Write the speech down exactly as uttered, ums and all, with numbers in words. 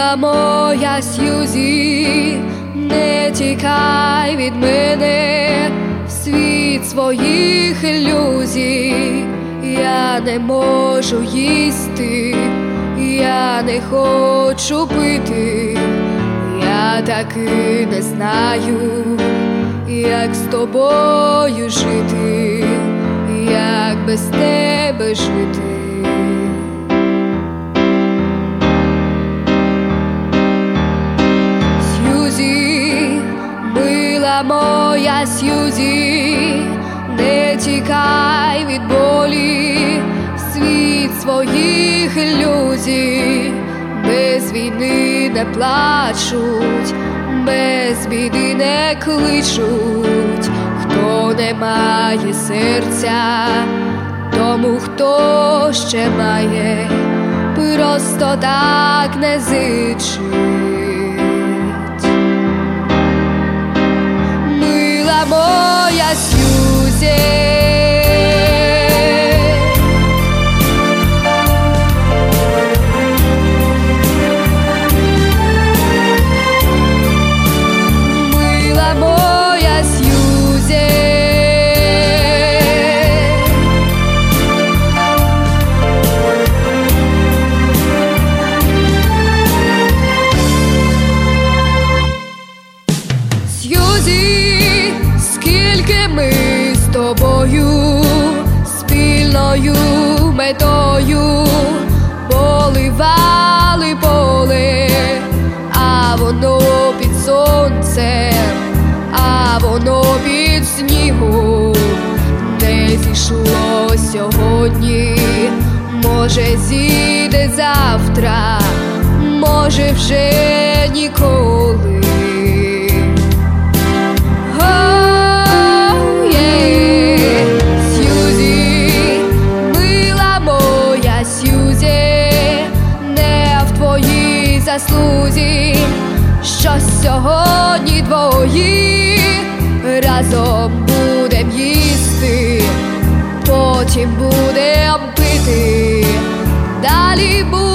Мила моя Сьюзі, не тікай від мене в світ своїх ілюзій. Я не можу їсти, я не хочу пити, я таки не знаю, як з тобою жити, як без тебе жити. Сьюзі, мила моя Сьюзі, не тікай від болі в світ своїх ілюзій. Без війни не плачуть, без біди не кличуть. Хто не має серця, тому хто ще має, просто так не зичить. Мила моя Сьюзі, Сьюзі, скільки ми з тобою спільною метою поливали поле, а воно під сонцем, а воно під снігом не зійшло сьогодні, може зійде завтра, може вже ніколи. Заслузі, що сьогодні двої разом будем їсти, потім будем пити, далі будем